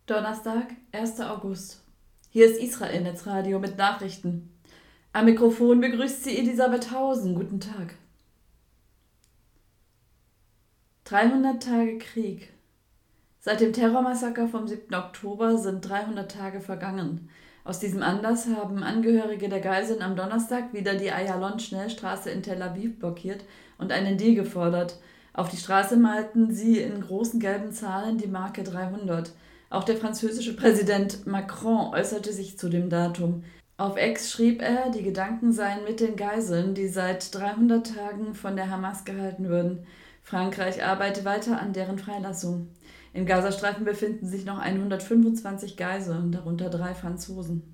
Donnerstag, 1. August. Hier ist Israel Netzradio mit Nachrichten. Am Mikrofon begrüßt Sie Elisabeth Hausen. Guten Tag. 300 Tage Krieg. Seit dem Terrormassaker vom 7. Oktober sind 300 Tage vergangen. Aus diesem Anlass haben Angehörige der Geiseln am Donnerstag wieder die Ayalon-Schnellstraße in Tel Aviv blockiert und einen Deal gefordert. Auf die Straße malten sie in großen gelben Zahlen die Marke 300. Auch der französische Präsident Macron äußerte sich zu dem Datum. Auf X schrieb er, die Gedanken seien mit den Geiseln, die seit 300 Tagen von der Hamas gehalten würden. Frankreich arbeite weiter an deren Freilassung. Im Gazastreifen befinden sich noch 125 Geiseln, darunter 3 Franzosen.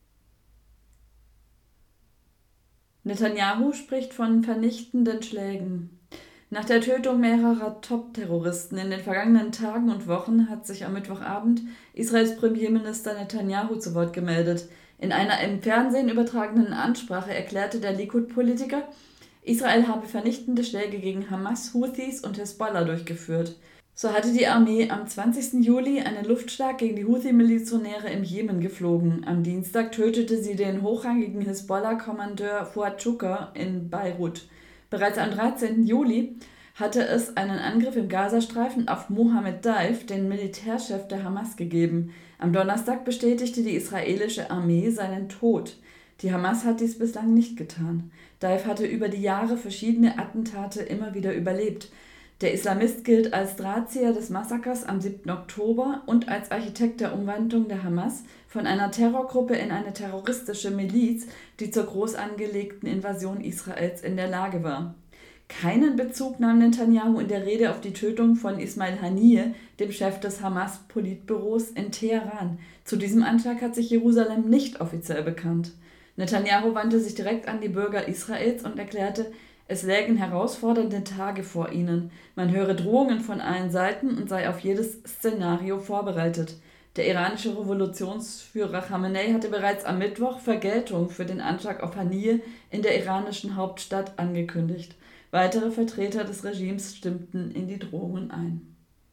Netanyahu spricht von vernichtenden Schlägen. Nach der Tötung mehrerer Top-Terroristen in den vergangenen Tagen und Wochen hat sich am Mittwochabend Israels Premierminister Netanyahu zu Wort gemeldet. In einer im Fernsehen übertragenen Ansprache erklärte der Likud-Politiker, Israel habe vernichtende Schläge gegen Hamas, Houthis und Hezbollah durchgeführt. So hatte die Armee am 20. Juli einen Luftschlag gegen die Houthi-Milizionäre im Jemen geflogen. Am Dienstag tötete sie den hochrangigen Hezbollah-Kommandeur Fuad Shukr in Beirut. Bereits am 13. Juli hatte es einen Angriff im Gazastreifen auf Mohammed Daif, den Militärchef der Hamas, gegeben. Am Donnerstag bestätigte die israelische Armee seinen Tod. Die Hamas hat dies bislang nicht getan. Daif hatte über die Jahre verschiedene Attentate immer wieder überlebt. Der Islamist gilt als Drahtzieher des Massakers am 7. Oktober und als Architekt der Umwandlung der Hamas von einer Terrorgruppe in eine terroristische Miliz, die zur groß angelegten Invasion Israels in der Lage war. Keinen Bezug nahm Netanyahu in der Rede auf die Tötung von Ismail Haniyeh, dem Chef des Hamas-Politbüros in Teheran. Zu diesem Anschlag hat sich Jerusalem nicht offiziell bekannt. Netanyahu wandte sich direkt an die Bürger Israels und erklärte, es lägen herausfordernde Tage vor ihnen. Man höre Drohungen von allen Seiten und sei auf jedes Szenario vorbereitet. Der iranische Revolutionsführer Khamenei hatte bereits am Mittwoch Vergeltung für den Anschlag auf Haniyeh in der iranischen Hauptstadt angekündigt. Weitere Vertreter des Regimes stimmten in die Drohungen ein.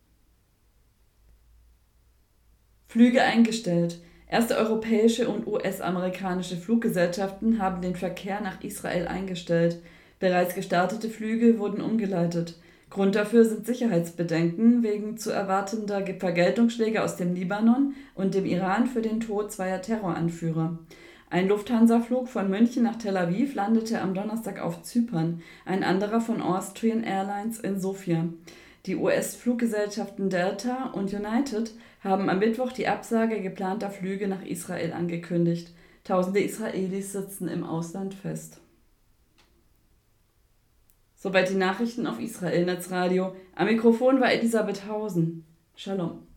Flüge eingestellt. Erste europäische und US-amerikanische Fluggesellschaften haben den Verkehr nach Israel eingestellt. Bereits gestartete Flüge wurden umgeleitet. Grund dafür sind Sicherheitsbedenken wegen zu erwartender Vergeltungsschläge aus dem Libanon und dem Iran für den Tod 2 Terroranführer. Ein Lufthansa-Flug von München nach Tel Aviv landete am Donnerstag auf Zypern, ein anderer von Austrian Airlines in Sofia. Die US-Fluggesellschaften Delta und United haben am Mittwoch die Absage geplanter Flüge nach Israel angekündigt. Tausende Israelis sitzen im Ausland fest. Soweit die Nachrichten auf Israel Netzradio. Am Mikrofon war Elisabeth Hausen. Shalom.